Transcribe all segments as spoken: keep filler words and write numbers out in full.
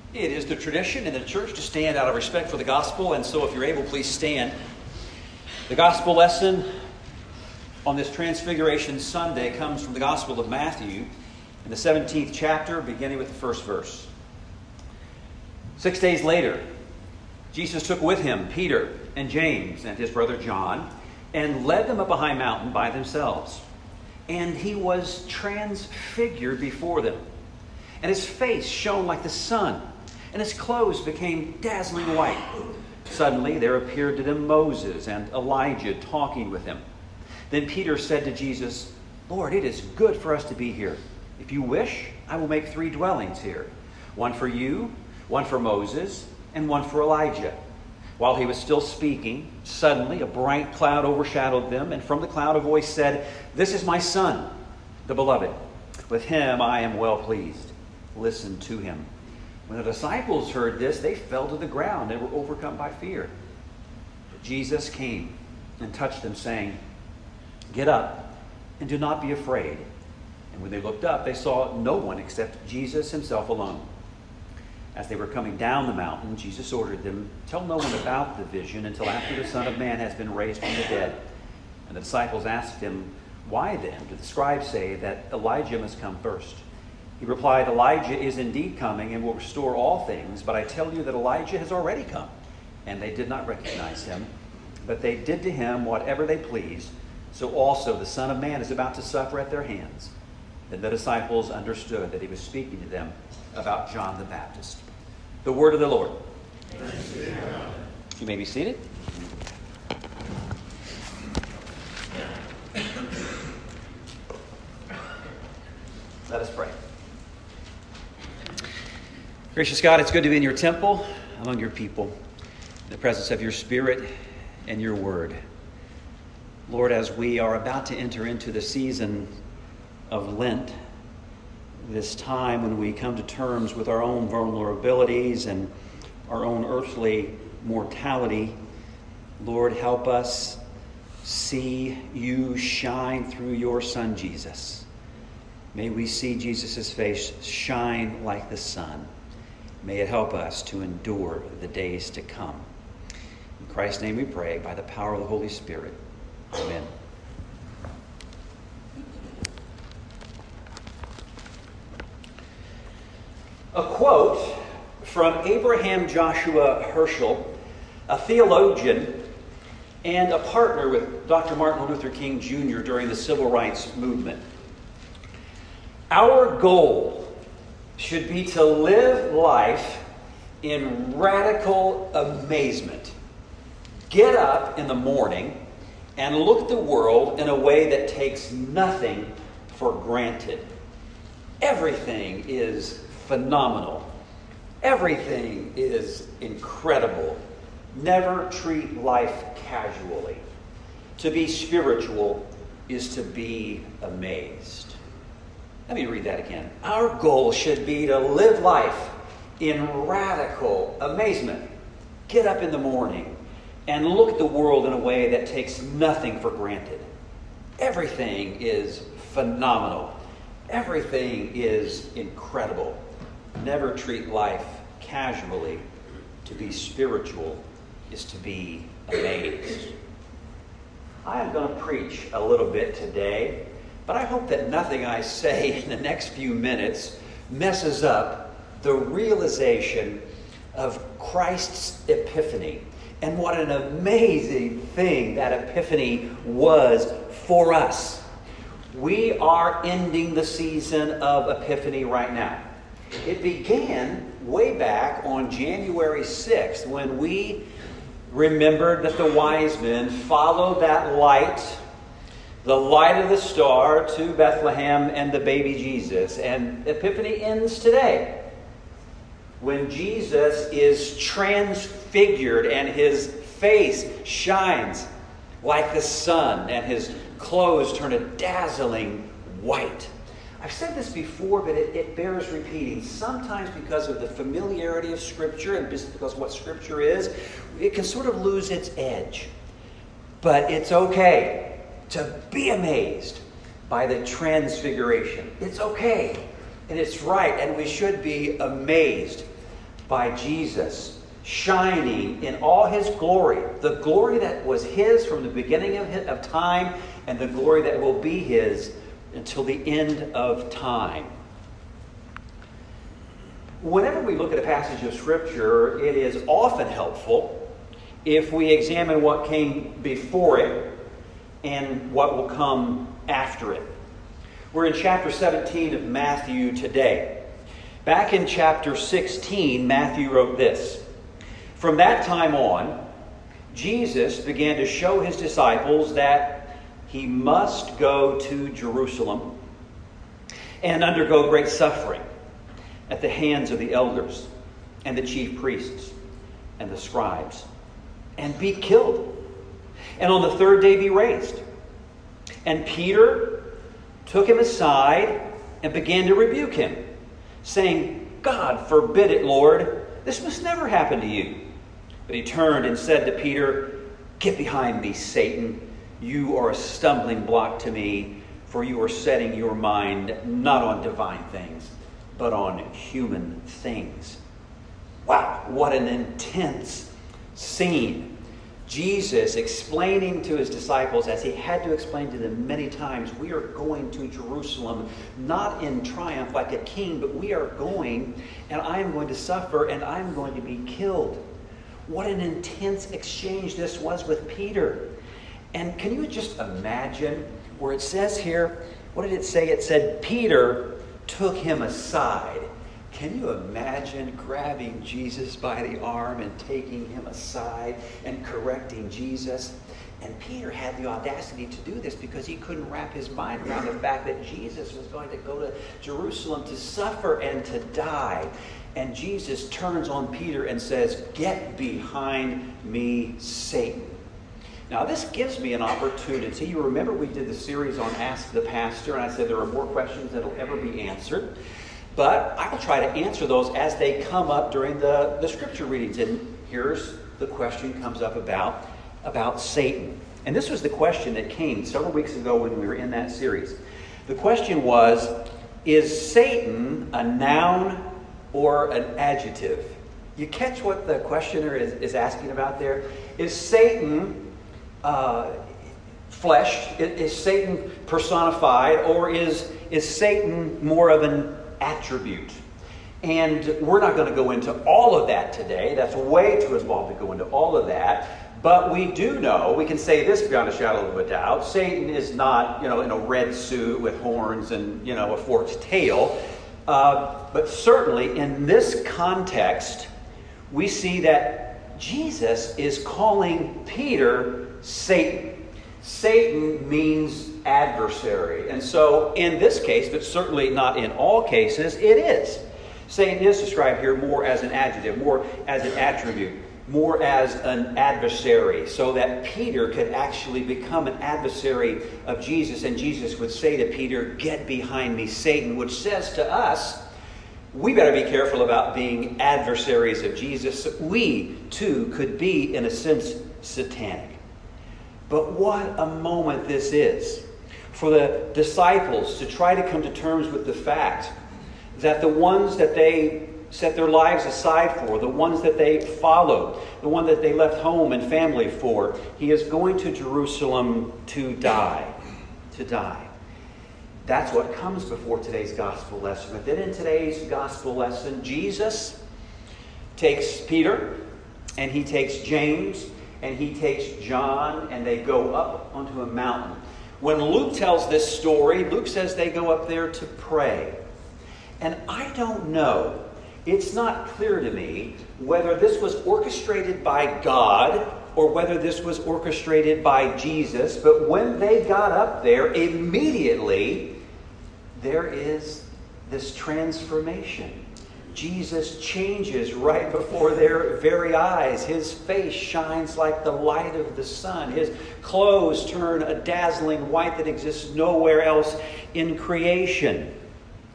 It is the tradition in the church to stand out of respect for the gospel, and so if you're able, please stand. The gospel lesson on this Transfiguration Sunday comes from the Gospel of Matthew in the seventeenth chapter, beginning with the first verse. Six days later, Jesus took with him Peter and James and his brother John and led them up a high mountain by themselves. And he was transfigured before them, and his face shone like the sun, and his clothes became dazzling white. Suddenly there appeared to them Moses and Elijah talking with him. Then Peter said to Jesus, "Lord, it is good for us to be here. If you wish, I will make three dwellings here. One for you, one for Moses, and one for Elijah." While he was still speaking, suddenly a bright cloud overshadowed them, and from the cloud a voice said, "This is my son, the beloved. With him I am well pleased. Listen to him." When the disciples heard this, they fell to the ground and were overcome by fear. But Jesus came and touched them, saying, "Get up and do not be afraid." And when they looked up, they saw no one except Jesus himself alone. As they were coming down the mountain, Jesus ordered them, "Tell no one about the vision until after the Son of Man has been raised from the dead." And the disciples asked him, "Why then do the scribes say that Elijah must come first?" He replied, "Elijah is indeed coming and will restore all things, but I tell you that Elijah has already come." And they did not recognize him, but they did to him whatever they pleased. So also the Son of Man is about to suffer at their hands. Then the disciples understood that he was speaking to them about John the Baptist. The word of the Lord. You may be seated. Let us pray. Gracious God, it's good to be in your temple, among your people, in the presence of your Spirit and your word. Lord, as we are about to enter into the season of Lent, this time when we come to terms with our own vulnerabilities and our own earthly mortality, Lord, help us see you shine through your Son, Jesus. May we see Jesus' face shine like the sun. May it help us to endure the days to come. In Christ's name we pray, by the power of the Holy Spirit. Amen. A quote from Abraham Joshua Herschel, a theologian and a partner with Doctor Martin Luther King Junior during the Civil Rights Movement. "Our goal should be to live life in radical amazement. Get up in the morning and look at the world in a way that takes nothing for granted. Everything is phenomenal. Everything is incredible. Never treat life casually. To be spiritual is to be amazed." Let me read that again. Our goal should be to live life in radical amazement. Get up in the morning and look at the world in a way that takes nothing for granted. Everything is phenomenal. Everything is incredible. Never treat life casually. To be spiritual is to be amazed. I am going to preach a little bit today, but I hope that nothing I say in the next few minutes messes up the realization of Christ's epiphany and what an amazing thing that epiphany was for us. We are ending the season of Epiphany right now. It began way back on January sixth when we remembered that the wise men followed that light, the light of the star, to Bethlehem and the baby Jesus. And Epiphany ends today when Jesus is transfigured and his face shines like the sun and his clothes turn a dazzling white. I've said this before, but it, it bears repeating. Sometimes because of the familiarity of Scripture and because of what Scripture is, it can sort of lose its edge. But it's okay to be amazed by the transfiguration. It's okay, and it's right, and we should be amazed by Jesus, shining in all his glory, the glory that was his from the beginning of, his, of time, and the glory that will be his until the end of time. Whenever we look at a passage of Scripture, it is often helpful if we examine what came before it and what will come after it. We're in chapter seventeen of Matthew today. Back in chapter sixteen, Matthew wrote this: "From that time on, Jesus began to show his disciples that he must go to Jerusalem and undergo great suffering at the hands of the elders and the chief priests and the scribes, and be killed, and on the third day be raised. And Peter took him aside and began to rebuke him, saying, 'God forbid it, Lord, this must never happen to you.' But he turned and said to Peter, 'Get behind me, Satan. You are a stumbling block to me, for you are setting your mind not on divine things, but on human things.'" Wow, what an intense scene. Jesus explaining to his disciples, as he had to explain to them many times, we are going to Jerusalem, not in triumph like a king, but we are going, and I am going to suffer, and I am going to be killed. What an intense exchange this was with Peter. And can you just imagine where it says here, what did it say? It said, Peter took him aside. Can you imagine grabbing Jesus by the arm and taking him aside and correcting Jesus? And Peter had the audacity to do this because he couldn't wrap his mind around the fact that Jesus was going to go to Jerusalem to suffer and to die. And Jesus turns on Peter and says, "Get behind me, Satan." Now, this gives me an opportunity. You remember we did the series on Ask the Pastor, and I said there are more questions that will ever be answered. But I will try to answer those as they come up during the, the scripture readings. And here's the question comes up about, about Satan. And this was the question that came several weeks ago when we were in that series. The question was, is Satan a noun or an adjective? You catch what the questioner is, is asking about there? Is Satan uh, fleshed? Is, is Satan personified? Or is, is Satan more of an attribute? And we're not going to go into all of that today. That's way too involved to go into all of that. But we do know, we can say this beyond a shadow of a doubt, Satan is not, you know, in a red suit with horns and, you know, a forked tail. Uh, but certainly in this context, we see that Jesus is calling Peter Satan. Satan means adversary. And so in this case, but certainly not in all cases, it is. Satan is described here more as an adjective, more as an attribute, more as an adversary, so that Peter could actually become an adversary of Jesus. And Jesus would say to Peter, "Get behind me, Satan," which says to us, we better be careful about being adversaries of Jesus. We, too, could be, in a sense, satanic. But what a moment this is for the disciples to try to come to terms with the fact that the ones that they set their lives aside for, the ones that they followed, the one that they left home and family for, he is going to Jerusalem to die. To die. That's what comes before today's gospel lesson. But then in today's gospel lesson, Jesus takes Peter and he takes James and he takes John, and they go up onto a mountain. When Luke tells this story, Luke says they go up there to pray. And I don't know, it's not clear to me whether this was orchestrated by God or whether this was orchestrated by Jesus. But when they got up there, immediately there is this transformation. Jesus changes right before their very eyes. His face shines like the light of the sun. His clothes turn a dazzling white that exists nowhere else in creation.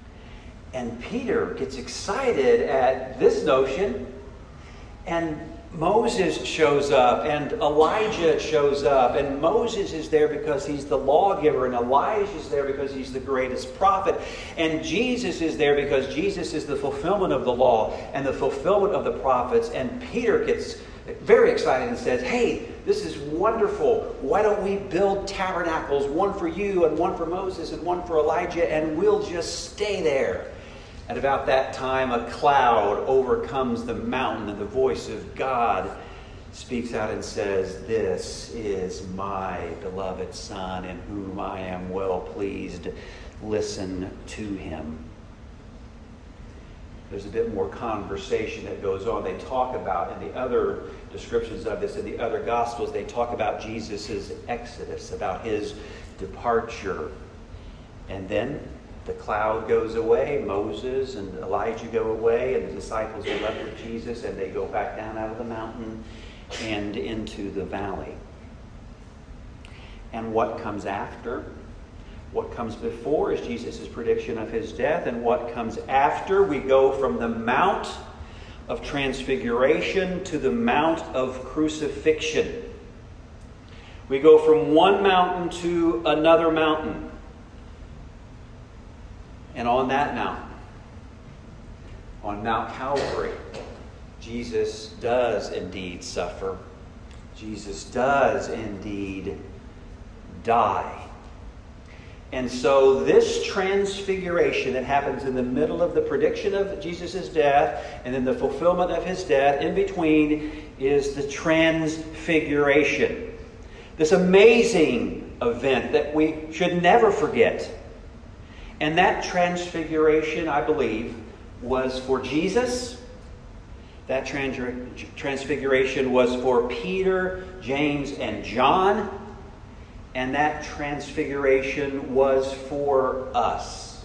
And Peter gets excited at this notion. And Moses shows up and Elijah shows up, and Moses is there because he's the lawgiver, and Elijah is there because he's the greatest prophet, and Jesus is there because Jesus is the fulfillment of the law and the fulfillment of the prophets. And Peter gets very excited and says, hey, this is wonderful. Why don't we build tabernacles, one for you and one for Moses and one for Elijah, and we'll just stay there. And about that time, a cloud overcomes the mountain, and the voice of God speaks out and says, this is my beloved Son, in whom I am well pleased. Listen to him. There's a bit more conversation that goes on. They talk about, in the other descriptions of this, in the other Gospels, they talk about Jesus' exodus, about his departure. And then the cloud goes away, Moses and Elijah go away, and the disciples are left with Jesus, and they go back down out of the mountain and into the valley. And what comes after? What comes before is Jesus' prediction of his death, and what comes after, we go from the Mount of Transfiguration to the Mount of Crucifixion. We go from one mountain to another mountain. And on that mountain, on Mount Calvary, Jesus does indeed suffer. Jesus does indeed die. And so this transfiguration that happens in the middle of the prediction of Jesus' death and then the fulfillment of his death, in between is the transfiguration. This amazing event that we should never forget. And that transfiguration, I believe, was for Jesus. That trans- transfiguration was for Peter, James, and John. And that transfiguration was for us.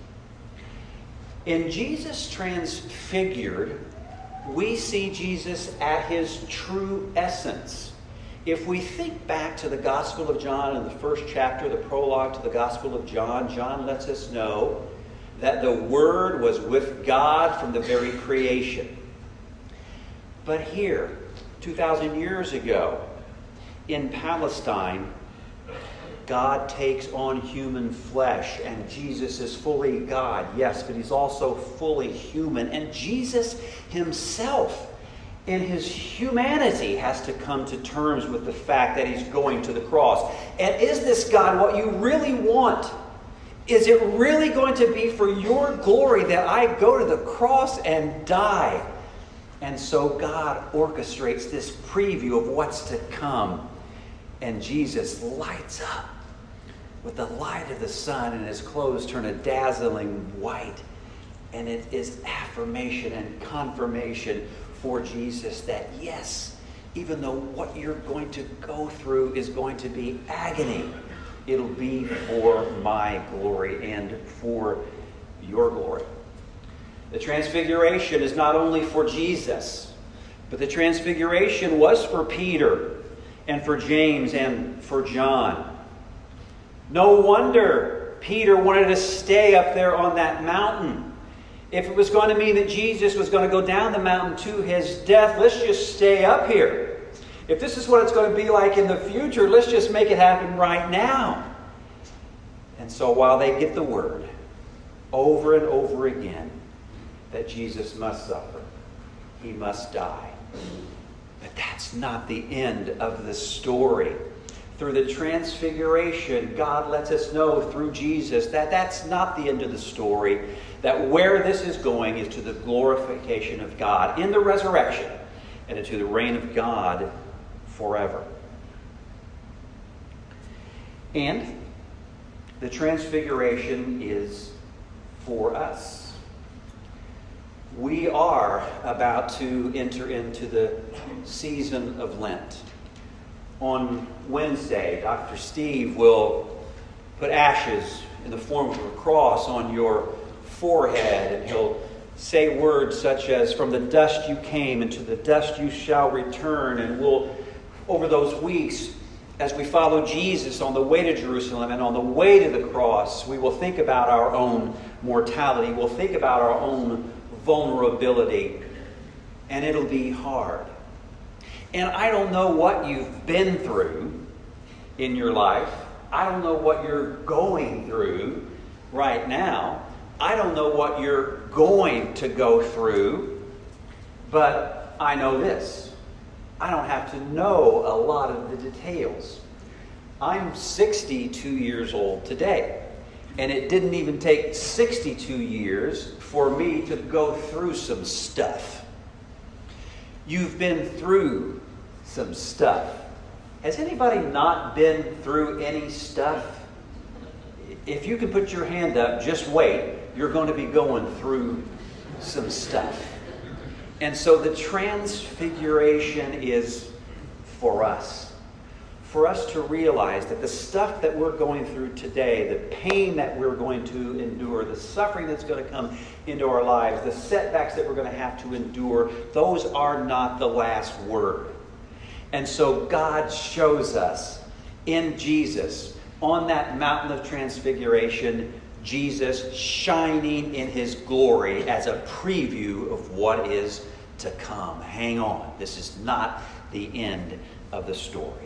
In Jesus transfigured, we see Jesus at his true essence. If we think back to the Gospel of John in the first chapter, the prologue to the Gospel of John, John lets us know that the Word was with God from the very creation. But here, two thousand years ago, in Palestine, God takes on human flesh, and Jesus is fully God, yes, but he's also fully human. And Jesus himself, in his humanity, has to come to terms with the fact that he's going to the cross. And is this, God, what you really want? Is it really going to be for your glory that I go to the cross and die? And so God orchestrates this preview of what's to come. And Jesus lights up with the light of the sun, and his clothes turn a dazzling white. And it is affirmation and confirmation for Jesus that, yes, even though what you're going to go through is going to be agony, it'll be for my glory and for your glory. The transfiguration is not only for Jesus, but the transfiguration was for Peter and for James and for John. No wonder Peter wanted to stay up there on that mountain. If it was going to mean that Jesus was going to go down the mountain to his death, let's just stay up here. If this is what it's going to be like in the future, let's just make it happen right now. And so while they get the word over and over again that Jesus must suffer, he must die. But that's not the end of the story. Through the transfiguration, God lets us know through Jesus that that's not the end of the story, that where this is going is to the glorification of God in the resurrection and into the reign of God forever. And the transfiguration is for us. We are about to enter into the season of Lent. On Wednesday, Doctor Steve will put ashes in the form of a cross on your forehead, and he'll say words such as, "From the dust you came, and to the dust you shall return." And we'll, over those weeks, as we follow Jesus on the way to Jerusalem and on the way to the cross, we will think about our own mortality. We'll think about our own vulnerability. And it'll be hard. And I don't know what you've been through in your life. I don't know what you're going through right now. I don't know what you're going to go through. But I know this. I don't have to know a lot of the details. I'm sixty-two years old today. And it didn't even take sixty-two years for me to go through some stuff. You've been through some stuff. Has anybody not been through any stuff? If you can put your hand up, just wait. You're going to be going through some stuff. And so the transfiguration is for us. For us to realize that the stuff that we're going through today, the pain that we're going to endure, the suffering that's going to come into our lives, the setbacks that we're going to have to endure, those are not the last word. And so God shows us in Jesus, on that mountain of transfiguration, Jesus shining in his glory as a preview of what is to come. Hang on. This is not the end of the story.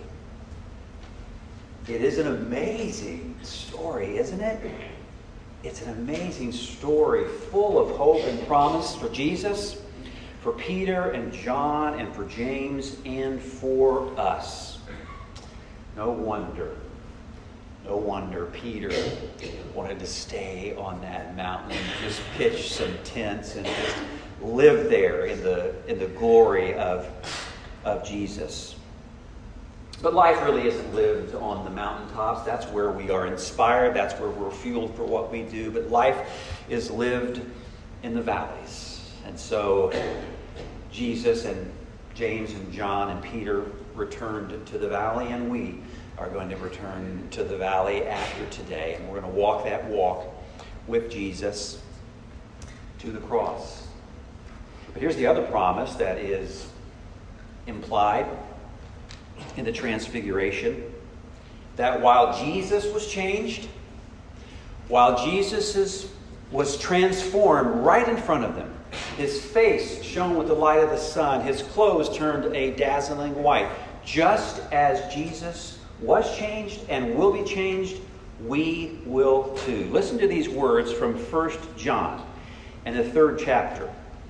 It is an amazing story, isn't it? It's an amazing story full of hope and promise for Jesus, for Peter and John, and for James, and for us. No wonder, no wonder Peter wanted to stay on that mountain and just pitch some tents and just live there in the in the glory of, of Jesus. But life really isn't lived on the mountaintops. That's where we are inspired. That's where we're fueled for what we do. But life is lived in the valleys. And so Jesus and James and John and Peter returned to the valley, and we are going to return to the valley after today. And we're going to walk that walk with Jesus to the cross. But here's the other promise that is implied in the transfiguration, that while Jesus was changed, while Jesus is, was transformed right in front of them, his face shone with the light of the sun, his clothes turned a dazzling white. Just as Jesus was changed and will be changed, we will too. Listen to these words from First John and the third chapter.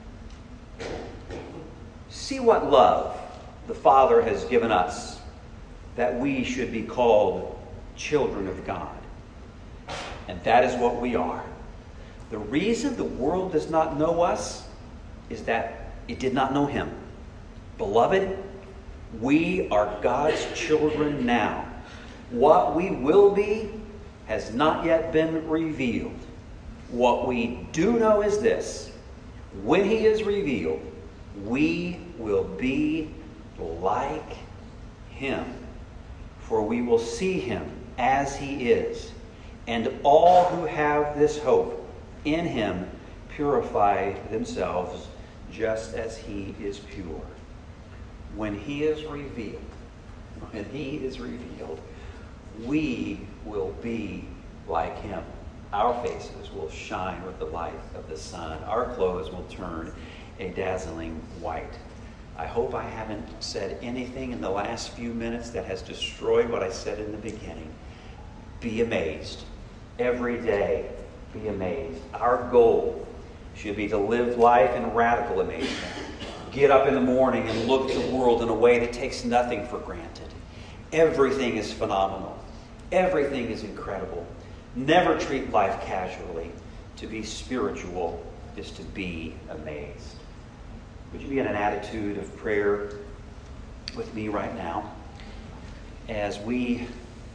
See what love the Father has given us, that we should be called children of God. And that is what we are. The reason the world does not know us is that it did not know him. Beloved, we are God's children now. What we will be has not yet been revealed. What we do know is this: when he is revealed, we will be like him, for we will see him as he is. And all who have this hope in him purify themselves just as he is pure. When he is revealed, when he is revealed, we will be like him. Our faces will shine with the light of the sun. Our clothes will turn a dazzling white. I hope I haven't said anything in the last few minutes that has destroyed what I said in the beginning. Be amazed. Every day, be amazed. Our goal should be to live life in radical amazement. Get up in the morning and look at the world in a way that takes nothing for granted. Everything is phenomenal. Everything is incredible. Never treat life casually. To be spiritual is to be amazed. Would you be in an attitude of prayer with me right now as we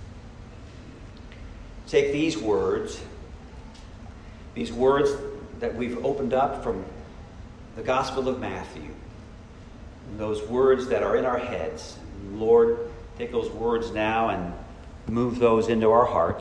take these words, these words that we've opened up from the Gospel of Matthew, and those words that are in our heads. Lord, take those words now and move those into our hearts.